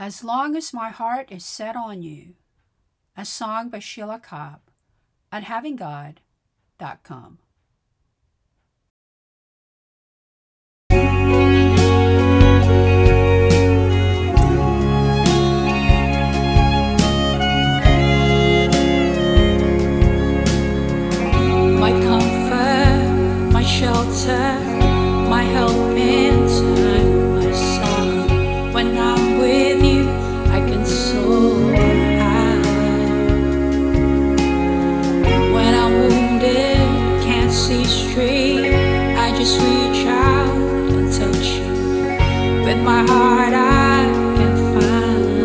As Long as My Heart is Set on You, a song by Sheila Cobb at havinggod.com. My comfort, my shelter, my help in time, my song. When I'm with you, I can soar high. When I'm wounded, can't see straight, I just reach out and touch you. With my heart I can find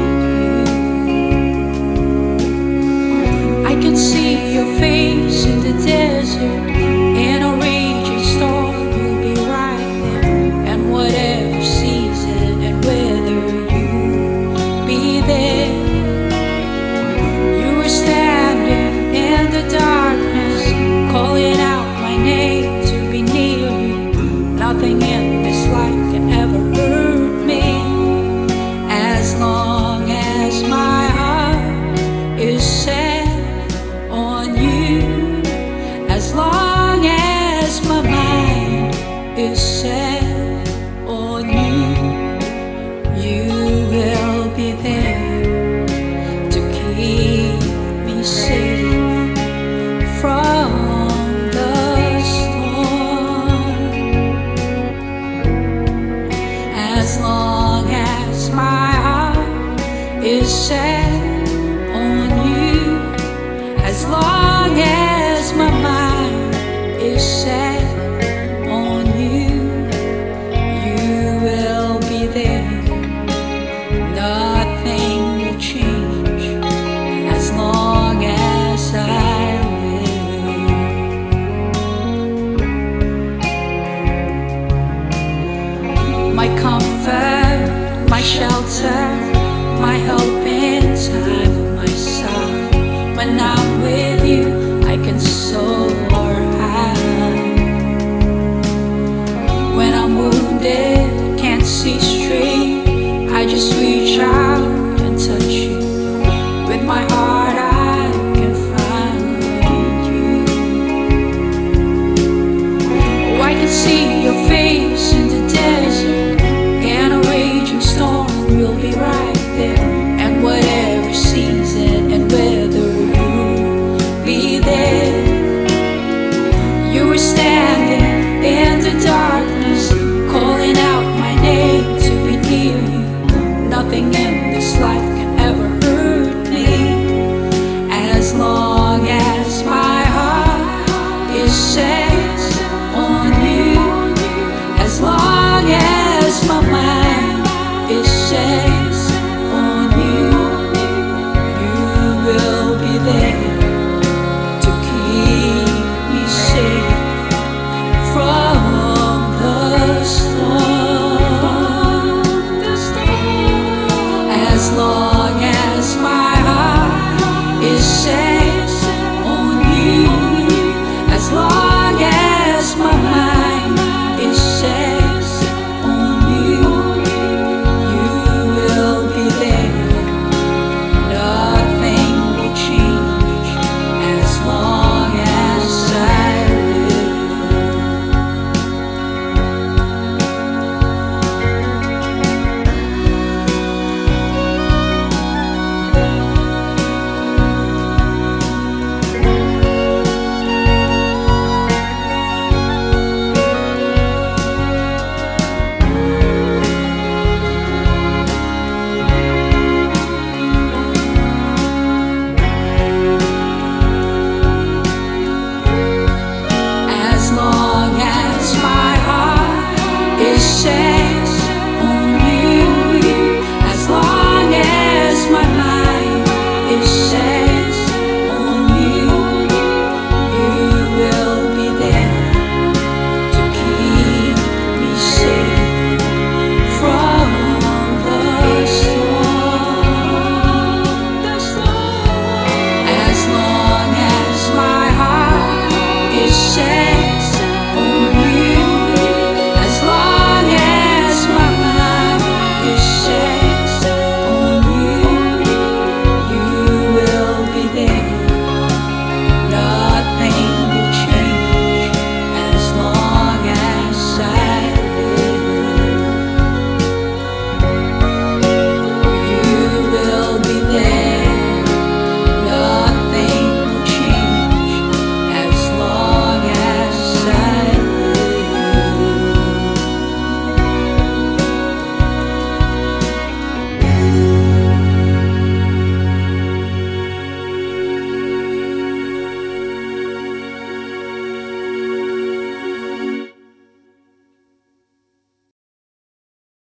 you. I can see your face in the desert. In a raging storm, you'll be right there. And whatever season and weather, you'll be there. You were standing in the darkness, calling out my name to be near you. Nothing in this life can ever hurt me, as long as my heart is set on you. As long as my mind is set on you, you will be there to keep me safe from the storm. As long as my heart is set on you, as long as my mind is set on you, you will be there. Nothing will change as long as I live. My comfort, my shelter, my help in time, my song. When I'm with you, I can soar high. When I'm wounded, can't see straight, I just reach out and touch you. With my heart I can find you. Oh, I can see your face in the desert. In a raging storm, you'll be right there. And whatever season and weather, you'll be there. You were standing in the darkness, calling out my name to be near you. Nothing